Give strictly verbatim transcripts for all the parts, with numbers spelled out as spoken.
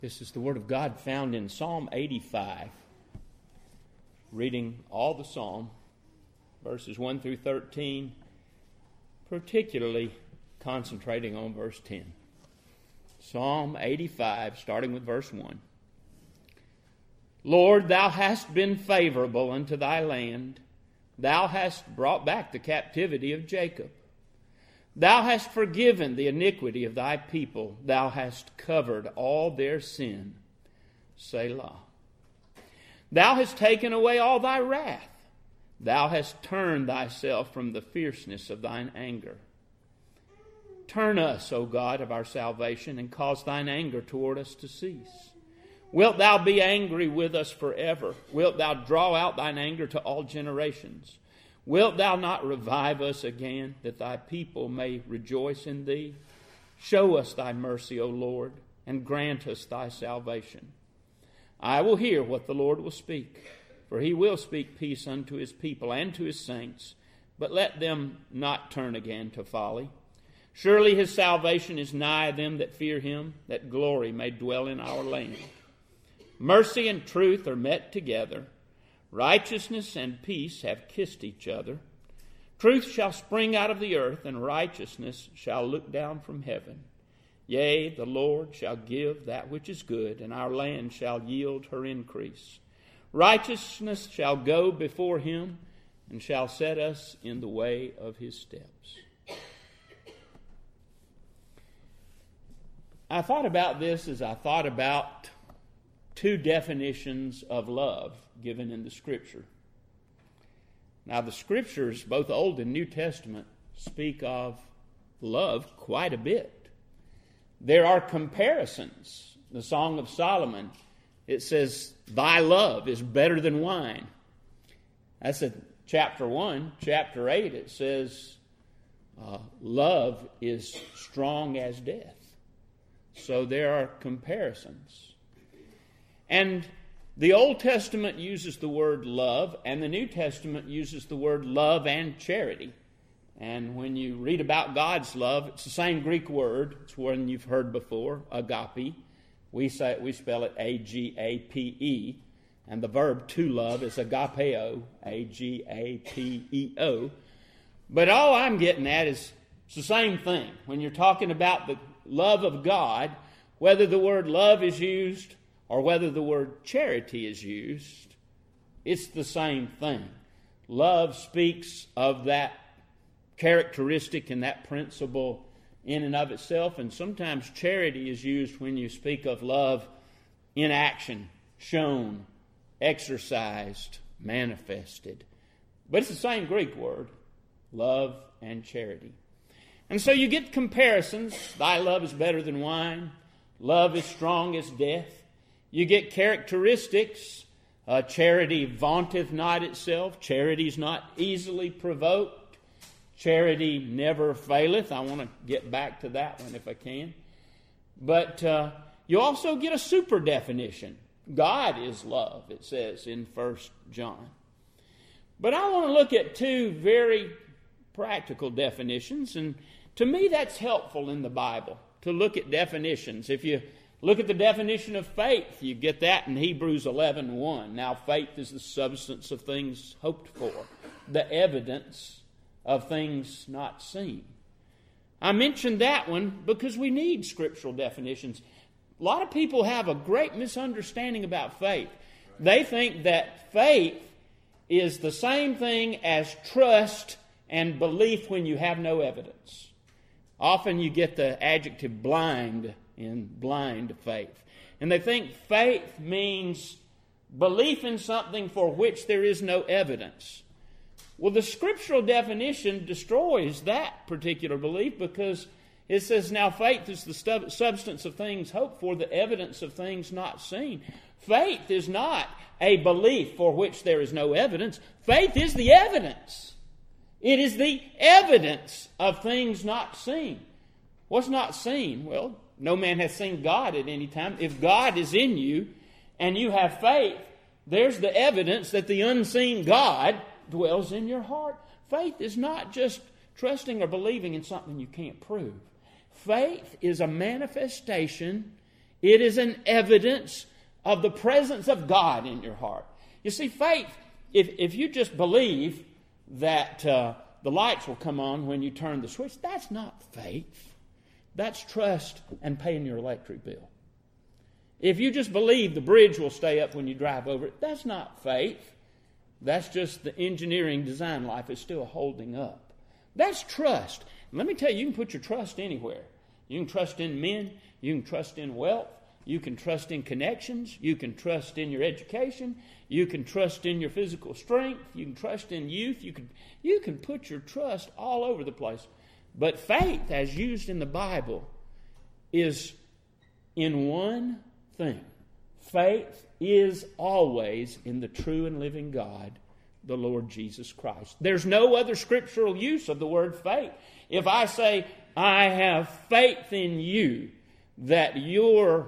This is the Word of God found in Psalm eighty-five. Reading all the Psalm, verses one through thirteen, particularly concentrating on verse ten. Psalm eighty-five, starting with verse one. Lord, thou hast been favorable unto thy land. Thou hast brought back the captivity of Jacob. Thou hast forgiven the iniquity of thy people. Thou hast covered all their sin. Selah. Thou hast taken away all thy wrath. Thou hast turned thyself from the fierceness of thine anger. Turn us, O God of our salvation, and cause thine anger toward us to cease. Wilt thou be angry with us forever? Wilt thou draw out thine anger to all generations? Wilt thou not revive us again, that thy people may rejoice in thee? Show us thy mercy, O Lord, and grant us thy salvation. I will hear what the Lord will speak, for he will speak peace unto his people and to his saints, but let them not turn again to folly. Surely his salvation is nigh them that fear him, that glory may dwell in our land. Mercy and truth are met together. Righteousness and peace have kissed each other. Truth shall spring out of the earth, and righteousness shall look down from heaven. Yea, the Lord shall give that which is good, and our land shall yield her increase. Righteousness shall go before him, and shall set us in the way of his steps. I thought about this as I thought about two definitions of love given in the Scripture. Now, the Scriptures, both Old and New Testament, speak of love quite a bit. There are comparisons. The Song of Solomon, it says, thy love is better than wine. That's in chapter one. Chapter eight, it says, uh, love is strong as death. So there are comparisons. And the Old Testament uses the word love, and the New Testament uses the word love and charity. And when you read about God's love, it's the same Greek word. It's one you've heard before, agape. We say we spell it A G A P E, and the verb to love is agapeo, A G A P E O. But all I'm getting at is it's the same thing. When you're talking about the love of God, whether the word love is used or whether the word charity is used, it's the same thing. Love speaks of that characteristic and that principle in and of itself, and sometimes charity is used when you speak of love in action, shown, exercised, manifested. But it's the same Greek word, love and charity. And so you get comparisons. Thy love is better than wine. Love is strong as death. You get characteristics. Uh, charity vaunteth not itself. Charity is not easily provoked. Charity never faileth. I want to get back to that one if I can. But uh, you also get a super definition. God is love, it says in First John. But I want to look at two very practical definitions, and to me that's helpful in the Bible, to look at definitions. If you look at the definition of faith, you get that in Hebrews eleven one. Now faith is the substance of things hoped for, the evidence of things not seen. I mentioned that one because we need scriptural definitions. A lot of people have a great misunderstanding about faith. They think that faith is the same thing as trust and belief when you have no evidence. Often you get the adjective blind in blind faith. And they think faith means belief in something for which there is no evidence. Well, the scriptural definition destroys that particular belief because it says, now faith is the stu- substance of things hoped for, the evidence of things not seen. Faith is not a belief for which there is no evidence. Faith is the evidence. It is the evidence of things not seen. What's not seen? Well, no man has seen God at any time. If God is in you and you have faith, there's the evidence that the unseen God dwells in your heart. Faith is not just trusting or believing in something you can't prove. Faith is a manifestation It is an evidence of the presence of God in your heart. You see, faith, if, if you just believe that uh, the lights will come on when you turn the switch, that's not faith. That's trust and paying your electric bill. If you just believe the bridge will stay up when you drive over it, that's not faith. That's just the engineering design life is still holding up. That's trust. And let me tell you, you can put your trust anywhere. You can trust in men. You can trust in wealth. You can trust in connections. You can trust in your education. You can trust in your physical strength. You can trust in youth. You can, you can put your trust all over the place. But faith, as used in the Bible, is in one thing. Faith is always in the true and living God, the Lord Jesus Christ. There's no other scriptural use of the word faith. If I say, I have faith in you that your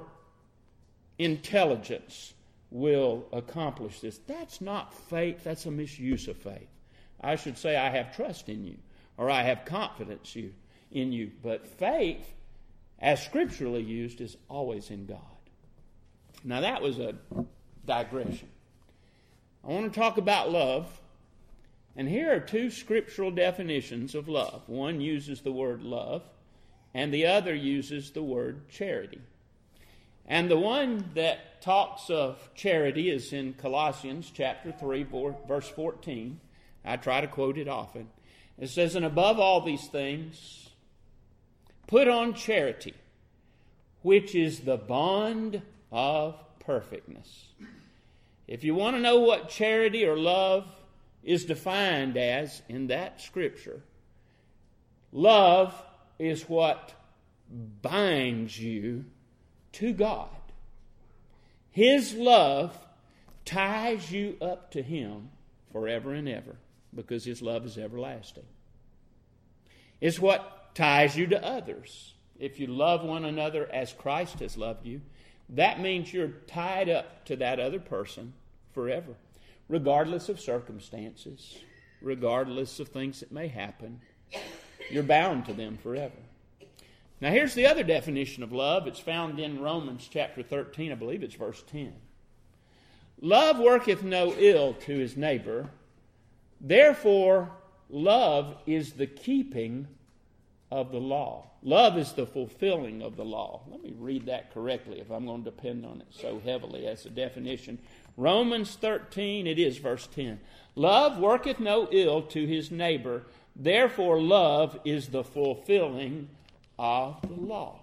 intelligence will accomplish this, that's not faith. That's a misuse of faith. I should say, I have trust in you, or I have confidence you in you. But faith, as scripturally used, is always in God. Now that was a digression. I want to talk about love. And here are two scriptural definitions of love. One uses the word love, and the other uses the word charity. And the one that talks of charity is in Colossians chapter three, verse fourteen. I try to quote it often. It says, and above all these things, put on charity, which is the bond of perfectness. If you want to know what charity or love is defined as in that scripture, love is what binds you to God. His love ties you up to Him forever and ever, because His love is everlasting. It's what ties you to others. If you love one another as Christ has loved you, that means you're tied up to that other person forever, regardless of circumstances, regardless of things that may happen. You're bound to them forever. Now here's the other definition of love. It's found in Romans chapter thirteen, I believe it's verse ten. Love worketh no ill to his neighbor. Therefore, love is the keeping of the law. Love is the fulfilling of the law. Let me read that correctly if I'm going to depend on it so heavily as a definition. Romans thirteen, it is verse ten. Love worketh no ill to his neighbor. Therefore, love is the fulfilling of the law.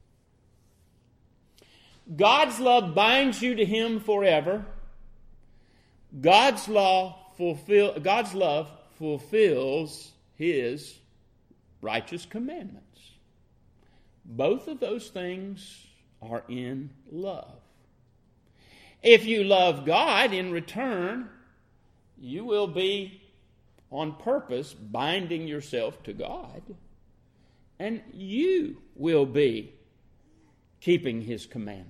God's love binds you to Him forever. God's law fulfill, God's love fulfills His righteous commandments. Both of those things are in love. If you love God in return, you will be on purpose binding yourself to God, and you will be keeping His commandments.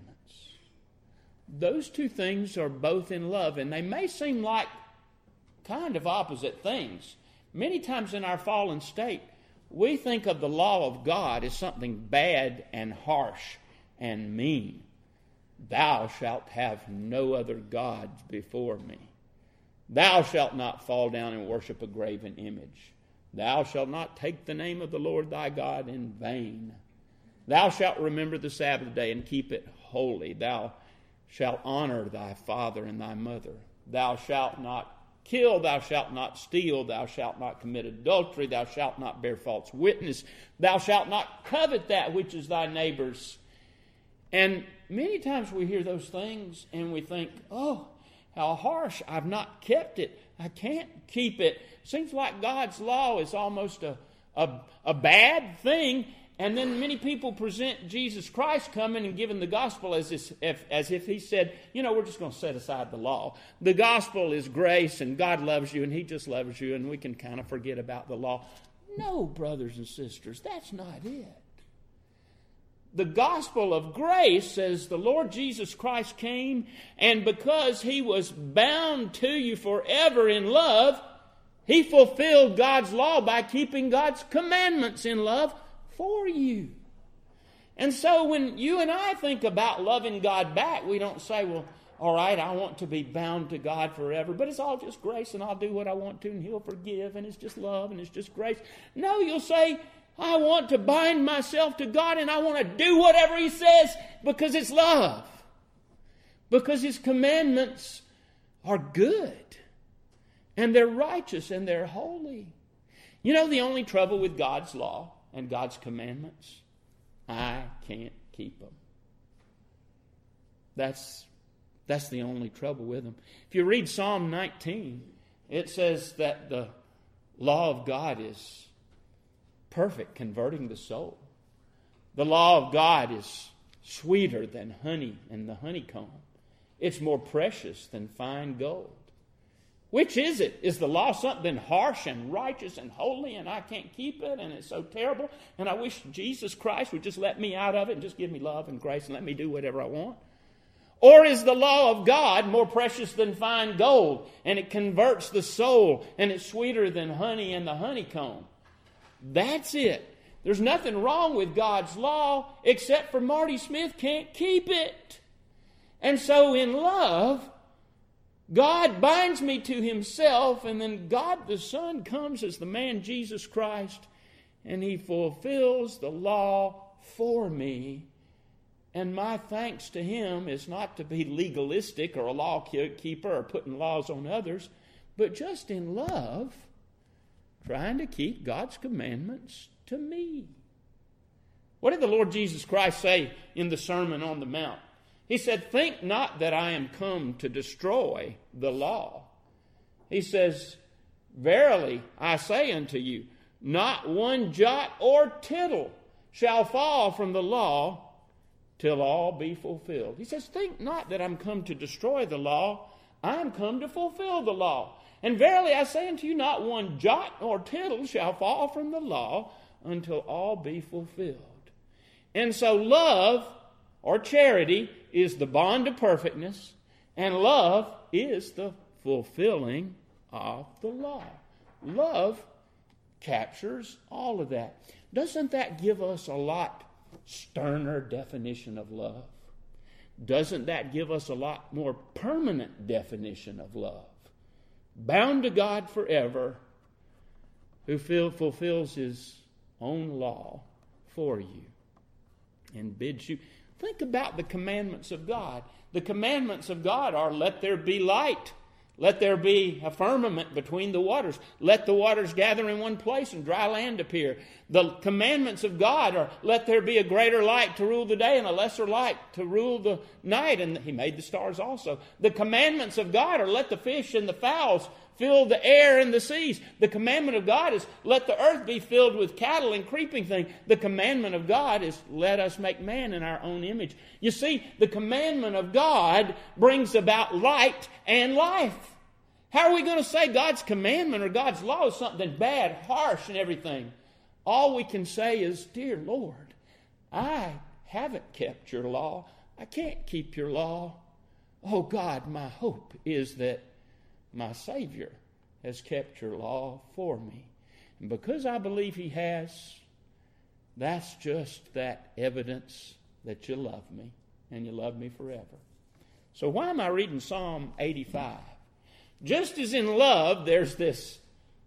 Those two things are both in love, and they may seem like kind of opposite things. Many times in our fallen state, we think of the law of God as something bad and harsh and mean. Thou shalt have no other gods before me. Thou shalt not fall down and worship a graven image. Thou shalt not take the name of the Lord thy God in vain. Thou shalt remember the Sabbath day and keep it holy. Thou shalt honor thy father and thy mother. Thou shalt not kill, thou shalt not steal, thou shalt not commit adultery, thou shalt not bear false witness, thou shalt not covet that which is thy neighbor's. And many times we hear those things and we think, oh, how harsh, I've not kept it, I can't keep it. Seems like God's law is almost a, a, a bad thing. And then many people present Jesus Christ coming and giving the gospel as if, as if He said, you know, we're just going to set aside the law. The gospel is grace and God loves you and He just loves you and we can kind of forget about the law. No, brothers and sisters, that's not it. The gospel of grace says the Lord Jesus Christ came, and because He was bound to you forever in love, He fulfilled God's law by keeping God's commandments in love for you. And so when you and I think about loving God back, we don't say, well, all right, I want to be bound to God forever, but it's all just grace and I'll do what I want to and He'll forgive and it's just love and it's just grace. No, you'll say, I want to bind myself to God and I want to do whatever He says because it's love. Because His commandments are good and they're righteous and they're holy. You know the only trouble with God's law and God's commandments? I can't keep them. That's, that's the only trouble with them. If you read Psalm nineteen, it says that the law of God is perfect, converting the soul. The law of God is sweeter than honey and the honeycomb. It's more precious than fine gold. Which is it? Is the law something harsh and righteous and holy and I can't keep it and it's so terrible and I wish Jesus Christ would just let me out of it and just give me love and grace and let me do whatever I want? Or is the law of God more precious than fine gold and it converts the soul and it's sweeter than honey and the honeycomb? That's it. There's nothing wrong with God's law except for Marty Smith can't keep it. And so in love, God binds me to Himself, and then God the Son comes as the man Jesus Christ, and He fulfills the law for me. And my thanks to Him is not to be legalistic or a law keeper or putting laws on others, but just in love, trying to keep God's commandments to me. What did the Lord Jesus Christ say in the Sermon on the Mount? He said, think not that I am come to destroy the law. He says, verily I say unto you, not one jot or tittle shall fall from the law till all be fulfilled. He says, think not that I'm come to destroy the law. I am come to fulfill the law. And verily I say unto you, not one jot or tittle shall fall from the law until all be fulfilled. And so love or charity is the bond of perfectness, and love is the fulfilling of the law. Love captures all of that. Doesn't that give us a lot sterner definition of love? Doesn't that give us a lot more permanent definition of love? Bound to God forever, who fulfills His own law for you and bids you. Think about the commandments of God. The commandments of God are, let there be light. Let there be a firmament between the waters. Let the waters gather in one place and dry land appear. The commandments of God are, let there be a greater light to rule the day and a lesser light to rule the night. And He made the stars also. The commandments of God are, let the fish and the fowls fill the air and the seas. The commandment of God is, let the earth be filled with cattle and creeping things. The commandment of God is, let us make man in our own image. You see, the commandment of God brings about light and life. How are we going to say God's commandment or God's law is something bad, harsh, and everything? All we can say is, dear Lord, I haven't kept your law. I can't keep your law. Oh God, my hope is that my Savior has kept your law for me. And because I believe He has, that's just that evidence that you love me and you love me forever. So why am I reading Psalm eighty-five? Just as in love, there's this,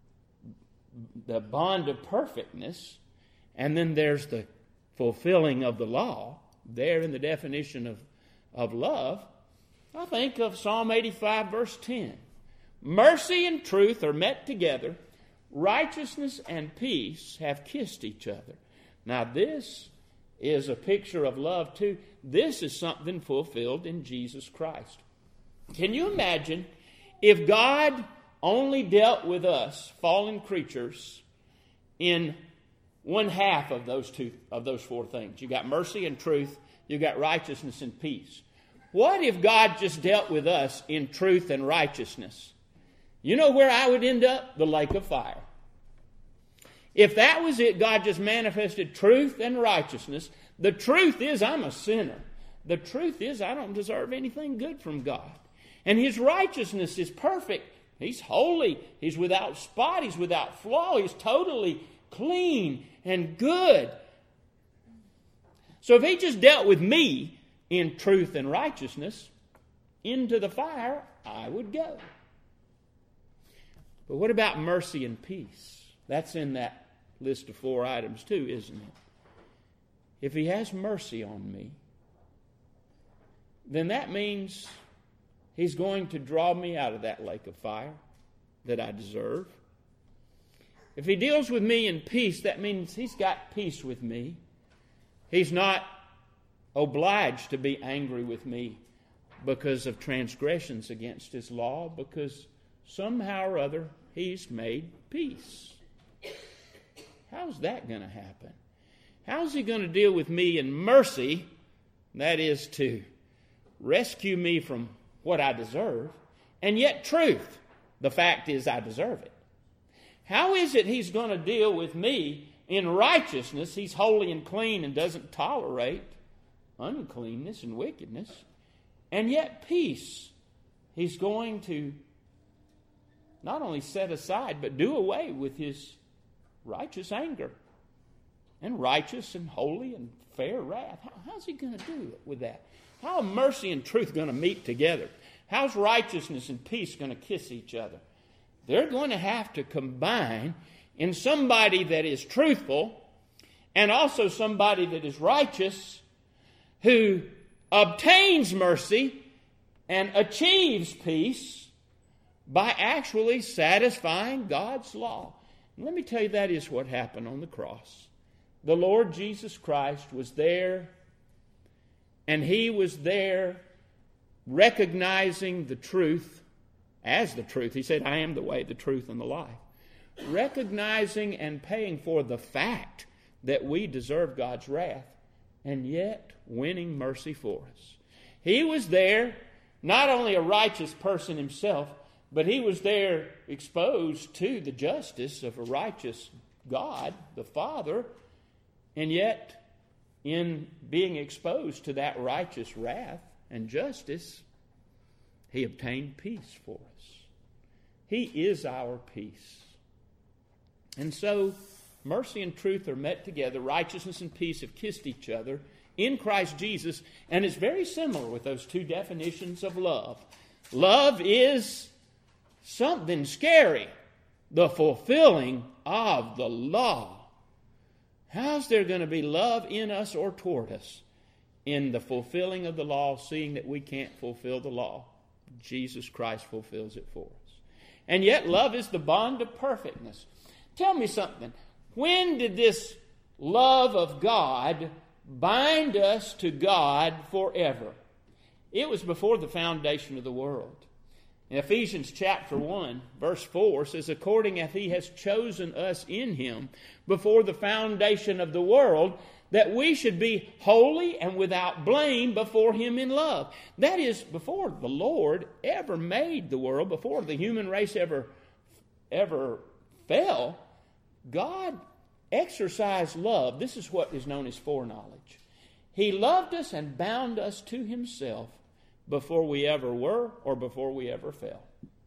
the bond of perfectness, and then there's the fulfilling of the law, there in the definition of, of love, I think of Psalm eighty-five, verse ten. Mercy and truth are met together. Righteousness and peace have kissed each other. Now this is a picture of love too. This is something fulfilled in Jesus Christ. Can you imagine if God only dealt with us, fallen creatures, in one half of those two of those four things? You got mercy and truth, you got righteousness and peace. What if God just dealt with us in truth and righteousness? You know where I would end up? The lake of fire. If that was it, God just manifested truth and righteousness. The truth is I'm a sinner. The truth is I don't deserve anything good from God. And His righteousness is perfect. He's holy. He's without spot. He's without flaw. He's totally clean and good. So if he just dealt with me in truth and righteousness, into the fire I would go. But what about mercy and peace? That's in that list of four items too, isn't it? If he has mercy on me, then that means he's going to draw me out of that lake of fire that I deserve. If he deals with me in peace, that means he's got peace with me. He's not obliged to be angry with me because of transgressions against his law, because somehow or other he's made peace. How's that going to happen? How's he going to deal with me in mercy? That is to rescue me from what I deserve, and yet truth. The fact is I deserve it. How is it he's going to deal with me in righteousness? He's holy and clean and doesn't tolerate uncleanness and wickedness. And yet peace. He's going to not only set aside, but do away with his righteous anger and righteous and holy and fair wrath. How, how's he going to do it with that? How are mercy and truth going to meet together? How's righteousness and peace going to kiss each other? They're going to have to combine in somebody that is truthful and also somebody that is righteous, who obtains mercy and achieves peace by actually satisfying God's law. And let me tell you, that is what happened on the cross. The Lord Jesus Christ was there, and he was there recognizing the truth as the truth. He said, I am the way, the truth, and the life. Recognizing and paying for the fact that we deserve God's wrath, and yet winning mercy for us. He was there, not only a righteous person himself, but he was there exposed to the justice of a righteous God, the Father, and yet in being exposed to that righteous wrath and justice, he obtained peace for us. He is our peace. And so mercy and truth are met together. Righteousness and peace have kissed each other in Christ Jesus. And it's very similar with those two definitions of love. Love is something scary. The fulfilling of the law. How's there going to be love in us or toward us in the fulfilling of the law, seeing that we can't fulfill the law? Jesus Christ fulfills it for us. And yet love is the bond of perfectness. Tell me something. When did this love of God bind us to God forever? It was before the foundation of the world. In Ephesians chapter one, verse four says, according as he has chosen us in him before the foundation of the world, that we should be holy and without blame before him in love. That is, before the Lord ever made the world, before the human race ever, ever fell, God exercised love. This is what is known as foreknowledge. He loved us and bound us to himself before we ever were or before we ever fell.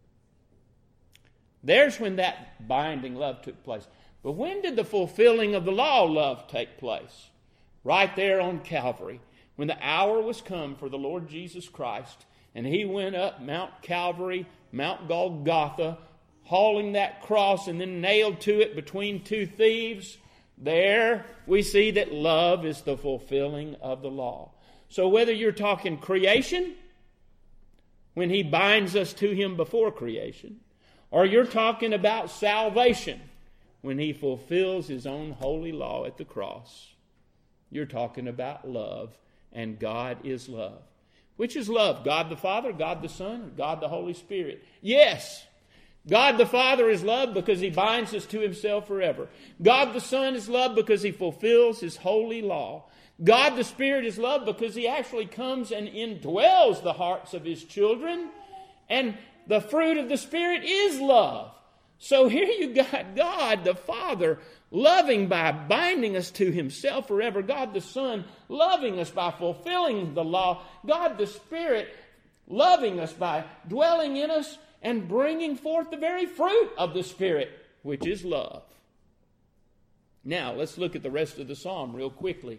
There's when that binding love took place. But when did the fulfilling of the law love take place? Right there on Calvary, when the hour was come for the Lord Jesus Christ, and he went up Mount Calvary, Mount Golgotha, hauling that cross and then nailed to it between two thieves. There we see that love is the fulfilling of the law. So whether you're talking creation, when he binds us to him before creation, or you're talking about salvation, when he fulfills his own holy law at the cross, you're talking about love, and God is love. Which is love? God the Father, God the Son, or God the Holy Spirit? Yes, God the Father is love because he binds us to himself forever. God the Son is love because he fulfills his holy law. God the Spirit is love because he actually comes and indwells the hearts of his children. And the fruit of the Spirit is love. So here you got God the Father loving by binding us to himself forever. God the Son loving us by fulfilling the law. God the Spirit loving us by dwelling in us and bringing forth the very fruit of the Spirit, which is love. Now, let's look at the rest of the psalm real quickly.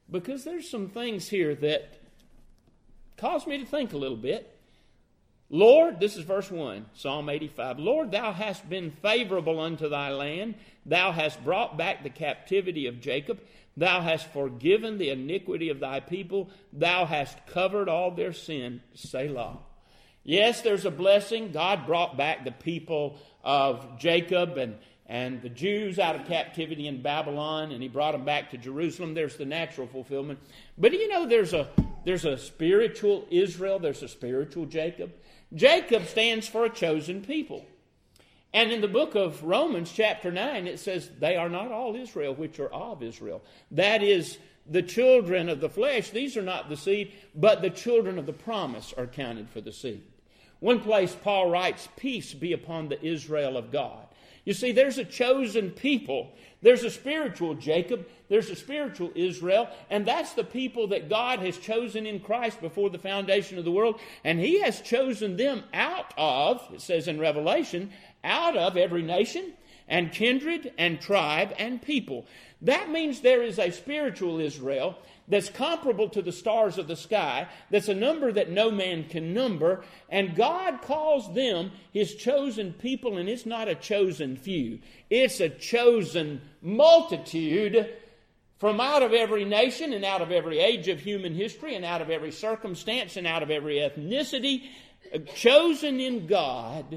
because there's some things here that cause me to think a little bit. Lord, this is verse one, Psalm eighty-five. Lord, thou hast been favorable unto thy land. Thou hast brought back the captivity of Jacob. Thou hast forgiven the iniquity of thy people. Thou hast covered all their sin. Selah. Yes, there's a blessing. God brought back the people of Jacob and, and the Jews out of captivity in Babylon, and he brought them back to Jerusalem. There's the natural fulfillment. But you know, there's a, there's a spiritual Israel. There's a spiritual Jacob. Jacob stands for a chosen people. And in the book of Romans chapter nine, it says, they are not all Israel which are of Israel. That is, the children of the flesh, these are not the seed, but the children of the promise are counted for the seed. One place Paul writes, peace be upon the Israel of God. You see, there's a chosen people. There's a spiritual Jacob. There's a spiritual Israel. And that's the people that God has chosen in Christ before the foundation of the world. And he has chosen them out of, it says in Revelation, out of every nation and kindred and tribe and people. That means there is a spiritual Israel that's comparable to the stars of the sky, that's a number that no man can number, and God calls them his chosen people, and it's not a chosen few. It's a chosen multitude from out of every nation and out of every age of human history and out of every circumstance and out of every ethnicity, chosen in God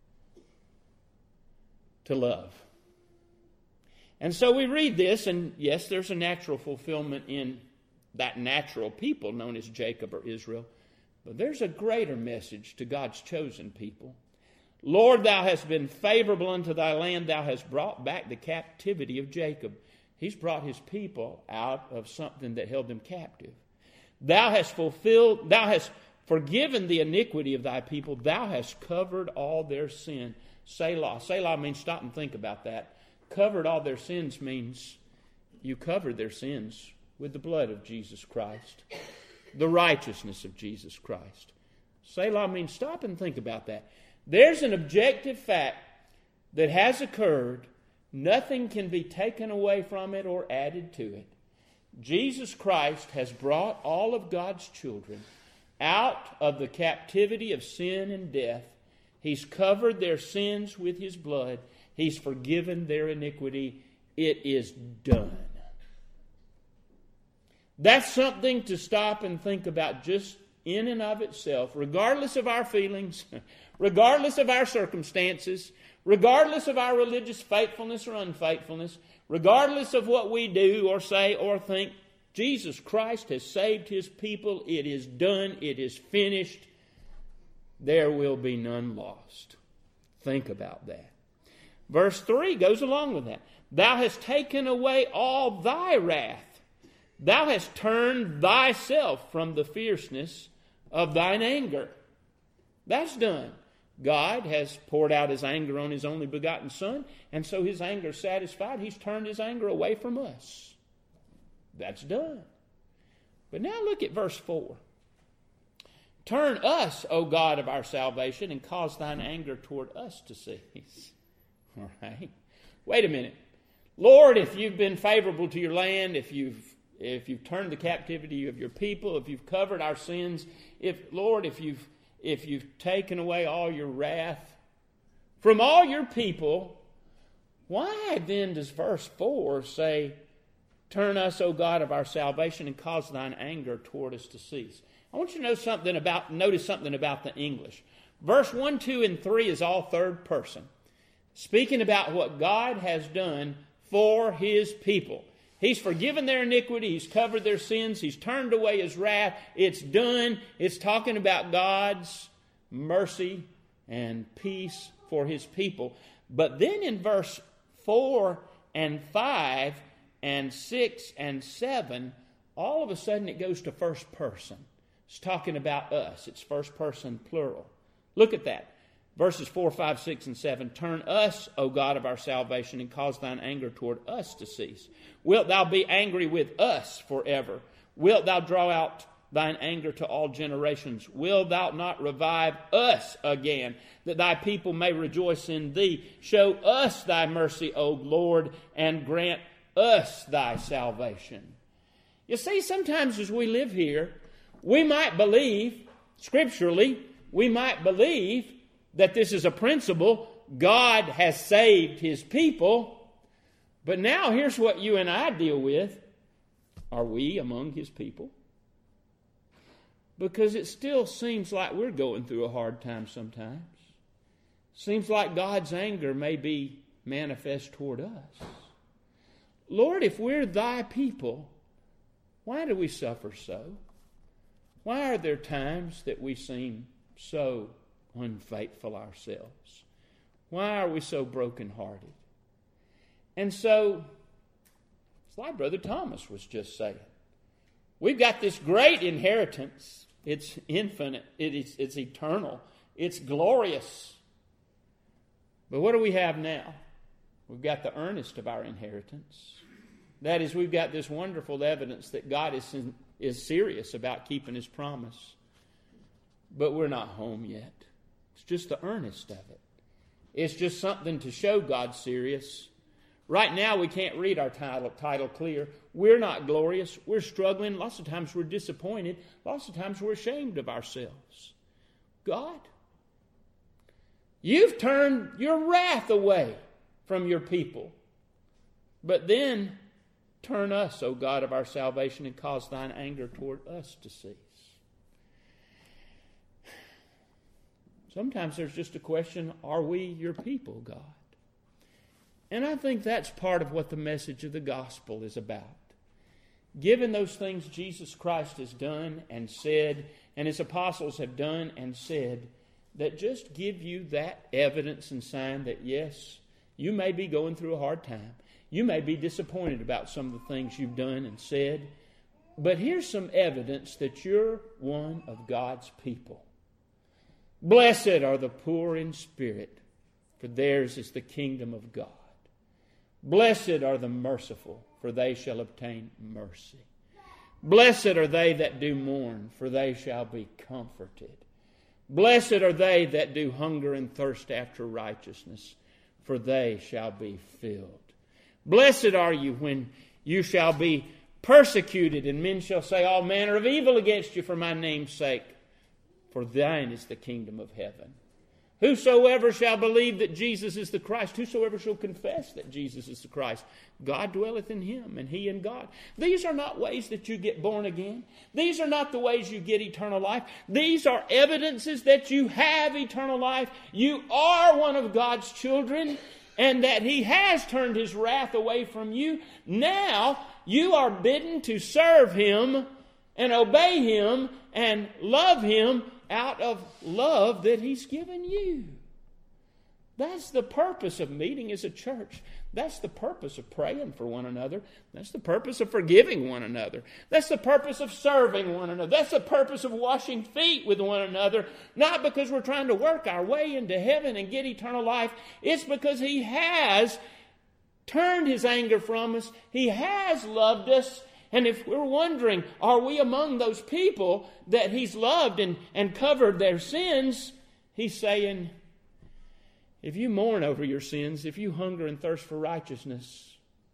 to love. And so we read this, and yes, there's a natural fulfillment in that natural people known as Jacob or Israel. But there's a greater message to God's chosen people. Lord, thou hast been favorable unto thy land. Thou hast brought back the captivity of Jacob. He's brought his people out of something that held them captive. Thou hast fulfilled, thou hast forgiven the iniquity of thy people. Thou hast covered all their sin. Selah. Selah means stop and think about that. Covered all their sins means you covered their sins with the blood of Jesus Christ, the righteousness of Jesus Christ. Selah means stop and think about that. There's an objective fact that has occurred. Nothing can be taken away from it or added to it. Jesus Christ has brought all of God's children out of the captivity of sin and death. He's covered their sins with his blood. He's forgiven their iniquity. It is done. That's something to stop and think about just in and of itself, regardless of our feelings, regardless of our circumstances, regardless of our religious faithfulness or unfaithfulness, regardless of what we do or say or think. Jesus Christ has saved his people. It is done. It is finished. There will be none lost. Think about that. Verse three goes along with that. Thou hast taken away all thy wrath. Thou hast turned thyself from the fierceness of thine anger. That's done. God has poured out his anger on his only begotten Son, and so his anger is satisfied. He's turned his anger away from us. That's done. But now look at verse four. Turn us, O God of our salvation, and cause thine anger toward us to cease. All right. Wait a minute. Lord, if you've been favorable to your land, if you've if you've turned the captivity of your people, if you've covered our sins, if Lord, if you've if you've taken away all your wrath from all your people, why then does verse four say, turn us, O God of our salvation, and cause thine anger toward us to cease? I want you to know something about notice something about the English. Verse one, two, and three is all third person, speaking about what God has done for his people. He's forgiven their iniquity. He's covered their sins. He's turned away his wrath. It's done. It's talking about God's mercy and peace for his people. But then in verse four and five and six and seven, all of a sudden it goes to first person. It's talking about us. It's first person plural. Look at that. Verses four, five, six, and seven. Turn us, O God of our salvation, and cause thine anger toward us to cease. Wilt thou be angry with us forever? Wilt thou draw out thine anger to all generations? Wilt thou not revive us again, that thy people may rejoice in thee? Show us thy mercy, O Lord, and grant us thy salvation. You see, sometimes as we live here, we might believe, scripturally, we might believe that this is a principle. God has saved His people. But now here's what you and I deal with. Are we among His people? Because it still seems like we're going through a hard time sometimes. Seems like God's anger may be manifest toward us. Lord, if we're Thy people, why do we suffer so? Why are there times that we seem so unfaithful ourselves? Why are we so brokenhearted? And so, it's like Brother Thomas was just saying. We've got this great inheritance. It's infinite. It is, it's eternal. It's glorious. But what do we have now? We've got the earnest of our inheritance. That is, we've got this wonderful evidence that God is, is serious about keeping His promise. But we're not home yet. It's just the earnest of it. It's just something to show God's serious. Right now, we can't read our title, title clear. We're not glorious. We're struggling. Lots of times we're disappointed. Lots of times we're ashamed of ourselves. God, You've turned Your wrath away from Your people. But then turn us, O God of our salvation, and cause Thine anger toward us to cease. Sometimes there's just a question, are we Your people, God? And I think that's part of what the message of the gospel is about. Given those things Jesus Christ has done and said, and His apostles have done and said, that just give you that evidence and sign that, yes, you may be going through a hard time. You may be disappointed about some of the things you've done and said. But here's some evidence that you're one of God's people. Blessed are the poor in spirit, for theirs is the kingdom of God. Blessed are the merciful, for they shall obtain mercy. Blessed are they that do mourn, for they shall be comforted. Blessed are they that do hunger and thirst after righteousness, for they shall be filled. Blessed are you when you shall be persecuted, and men shall say all manner of evil against you for my name's sake. For thine is the kingdom of heaven. Whosoever shall believe that Jesus is the Christ, whosoever shall confess that Jesus is the Christ, God dwelleth in him, and he in God. These are not ways that you get born again. These are not the ways you get eternal life. These are evidences that you have eternal life. You are one of God's children, and that He has turned His wrath away from you. Now you are bidden to serve Him and obey Him and love Him out of love that He's given you. That's the purpose of meeting as a church. That's the purpose of praying for one another. That's the purpose of forgiving one another. That's the purpose of serving one another. That's the purpose of washing feet with one another. Not because we're trying to work our way into heaven and get eternal life. It's because He has turned His anger from us. He has loved us. And if we're wondering, are we among those people that He's loved and, and covered their sins? He's saying, if you mourn over your sins, if you hunger and thirst for righteousness,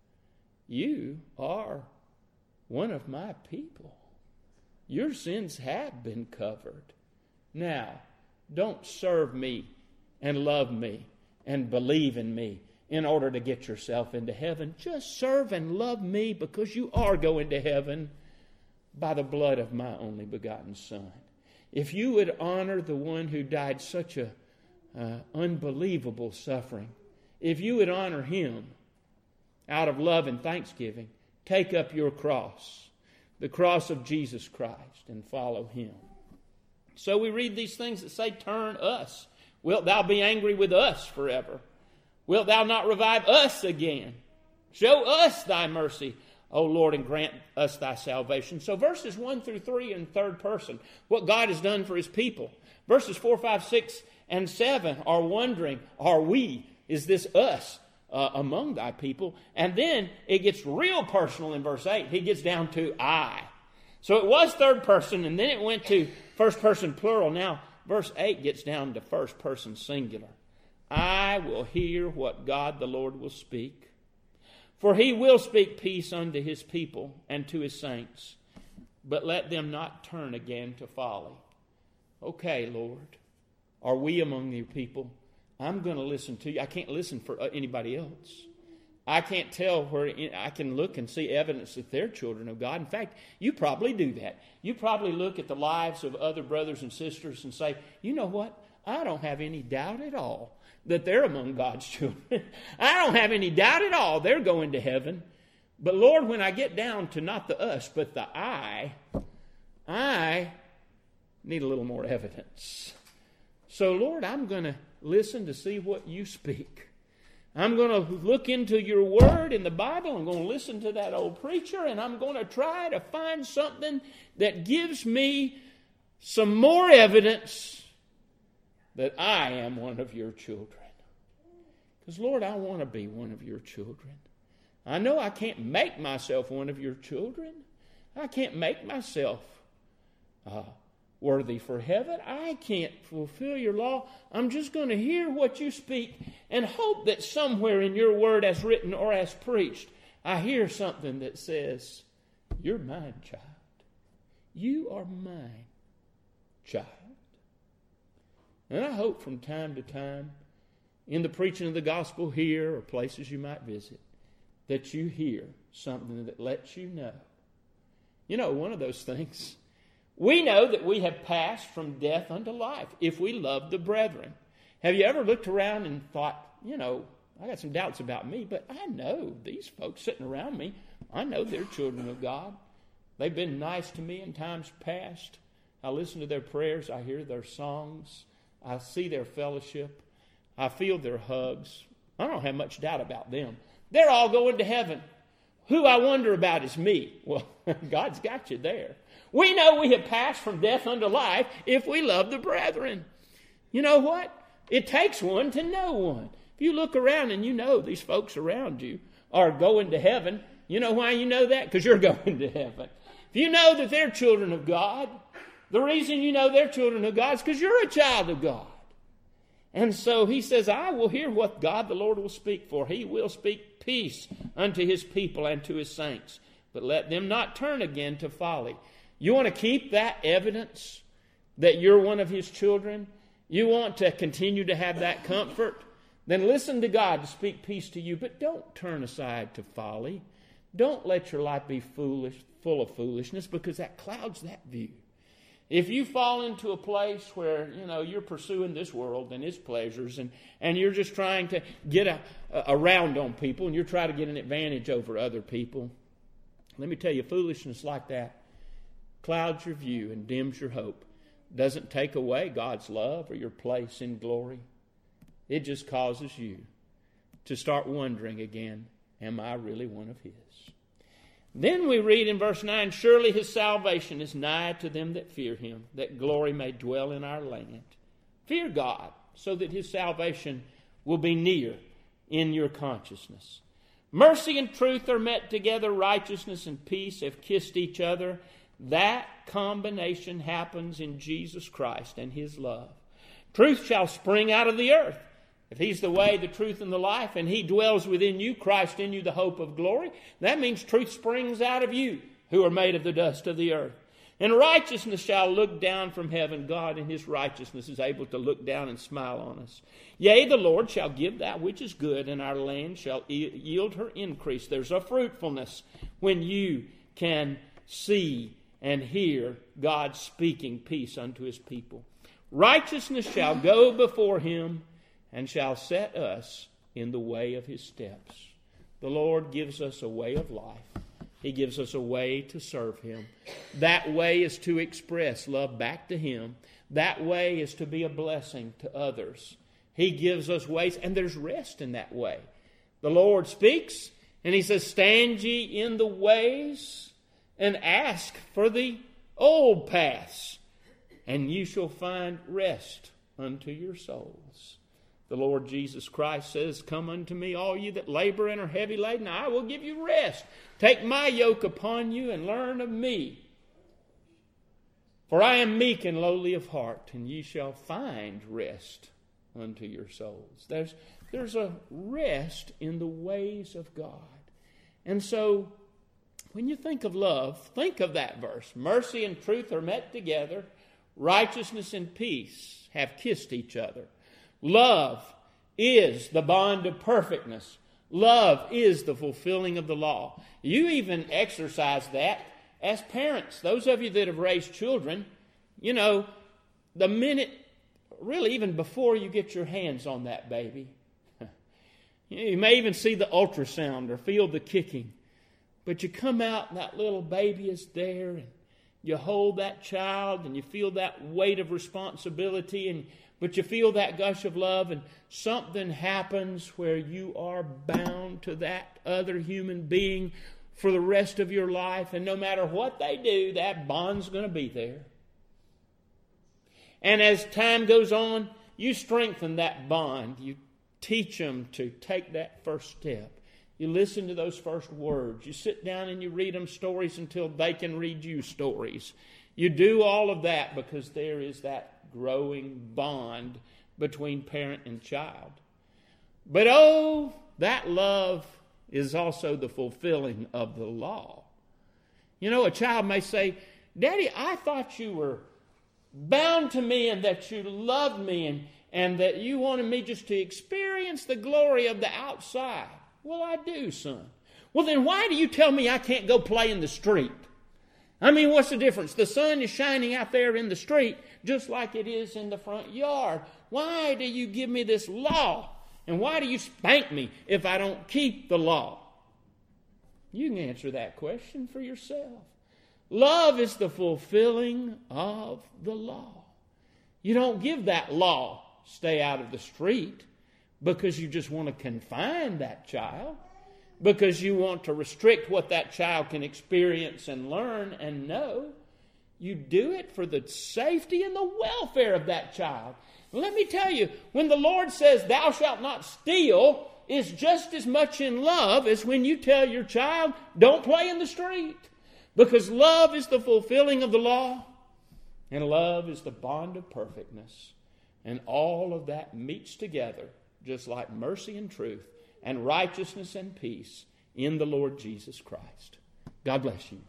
you are one of my people. Your sins have been covered. Now, don't serve me and love me and believe in me in order to get yourself into heaven. Just serve and love me because you are going to heaven by the blood of my only begotten Son. If you would honor the one who died such a uh, unbelievable suffering, if you would honor Him out of love and thanksgiving, take up your cross, the cross of Jesus Christ, and follow Him. So we read these things that say, turn us. Wilt thou be angry with us forever? Wilt thou not revive us again? Show us thy mercy, O Lord, and grant us thy salvation. So verses one through three in third person, what God has done for His people. Verses four, five, six, and seven are wondering, are we, is this us uh, among thy people? And then it gets real personal in verse eight. He gets down to I. So it was third person, and then it went to first person plural. Now verse eight gets down to first person singular. I will hear what God the Lord will speak. For he will speak peace unto his people and to his saints, but let them not turn again to folly. Okay, Lord, are we among your people? I'm going to listen to you. I can't listen for anybody else. I can't tell where I can look and see evidence that they're children of God. In fact, you probably do that. You probably look at the lives of other brothers and sisters and say, you know what? I don't have any doubt at all that they're among God's children. I don't have any doubt at all they're going to heaven. But Lord, when I get down to not the us, but the I, I need a little more evidence. So Lord, I'm going to listen to see what you speak. I'm going to look into your word in the Bible. I'm going to listen to that old preacher, and I'm going to try to find something that gives me some more evidence that I am one of your children. Because, Lord, I want to be one of your children. I know I can't make myself one of your children. I can't make myself uh, worthy for heaven. I can't fulfill your law. I'm just going to hear what you speak and hope that somewhere in your word as written or as preached, I hear something that says, you're mine, child. You are mine, child. And I hope from time to time, in the preaching of the gospel here or places you might visit, that you hear something that lets you know. You know, one of those things, we know that we have passed from death unto life if we love the brethren. Have you ever looked around and thought, you know, I got some doubts about me, but I know these folks sitting around me, I know they're children of God. They've been nice to me in times past. I listen to their prayers. I hear their songs. I see their fellowship. I feel their hugs. I don't have much doubt about them. They're all going to heaven. Who I wonder about is me. Well, God's got you there. We know we have passed from death unto life if we love the brethren. You know what? It takes one to know one. If you look around and you know these folks around you are going to heaven, you know why you know that? Because you're going to heaven. If you know that they're children of God, the reason you know they're children of God is because you're a child of God. And so he says, I will hear what God the Lord will speak, for he will speak peace unto his people and to his saints. But let them not turn again to folly. You want to keep that evidence that you're one of his children? You want to continue to have that comfort? Then listen to God to speak peace to you, but don't turn aside to folly. Don't let your life be foolish, full of foolishness, because that clouds that view. If you fall into a place where, you know, you're pursuing this world and its pleasures and, and you're just trying to get a, a, around on people and you're trying to get an advantage over other people, let me tell you, foolishness like that clouds your view and dims your hope. Doesn't take away God's love or your place in glory. It just causes you to start wondering again, am I really one of his? Then we read in verse nine, surely his salvation is nigh to them that fear him, that glory may dwell in our land. Fear God, so that his salvation will be near in your consciousness. Mercy and truth are met together, righteousness and peace have kissed each other. That combination happens in Jesus Christ and his love. Truth shall spring out of the earth. If he's the way, the truth, and the life, and he dwells within you, Christ in you, the hope of glory, that means truth springs out of you, who are made of the dust of the earth. And righteousness shall look down from heaven. God in his righteousness is able to look down and smile on us. Yea, the Lord shall give that which is good, and our land shall yield her increase. There's a fruitfulness when you can see and hear God speaking peace unto his people. Righteousness shall go before him, and shall set us in the way of his steps. The Lord gives us a way of life. He gives us a way to serve him. That way is to express love back to him. That way is to be a blessing to others. He gives us ways, and there's rest in that way. The Lord speaks, and he says, stand ye in the ways and ask for the old paths, and you shall find rest unto your souls. The Lord Jesus Christ says, come unto me, all you that labor and are heavy laden, I will give you rest. Take my yoke upon you and learn of me. For I am meek and lowly of heart, and ye shall find rest unto your souls. There's, there's a rest in the ways of God. And so, when you think of love, think of that verse. Mercy and truth are met together. Righteousness and peace have kissed each other. Love is the bond of perfectness. Love is the fulfilling of the law. You even exercise that as parents. Those of you that have raised children, you know, the minute, really even before you get your hands on that baby, you may even see the ultrasound or feel the kicking. But you come out and that little baby is there, and you hold that child and you feel that weight of responsibility, and but you feel that gush of love, and something happens where you are bound to that other human being for the rest of your life, and no matter what they do, that bond's going to be there. And as time goes on, you strengthen that bond. You teach them to take that first step. You listen to those first words. You sit down and you read them stories until they can read you stories. You do all of that because there is that growing bond between parent and child. But oh, that love is also the fulfilling of the law. You know, a child may say, Daddy, I thought you were bound to me and that you loved me and, and that you wanted me just to experience the glory of the outside. Well, I do, son. Well, then why do you tell me I can't go play in the street? I mean, what's the difference? The sun is shining out there in the street just like it is in the front yard. Why do you give me this law? And why do you spank me if I don't keep the law? You can answer that question for yourself. Love is the fulfilling of the law. You don't give that law, stay out of the street, because you just want to confine that child, because you want to restrict what that child can experience and learn and know. You do it for the safety and the welfare of that child. Let me tell you, when the Lord says, thou shalt not steal, is just as much in love as when you tell your child, don't play in the street. Because love is the fulfilling of the law, and love is the bond of perfectness. And all of that meets together, just like mercy and truth, and righteousness and peace in the Lord Jesus Christ. God bless you.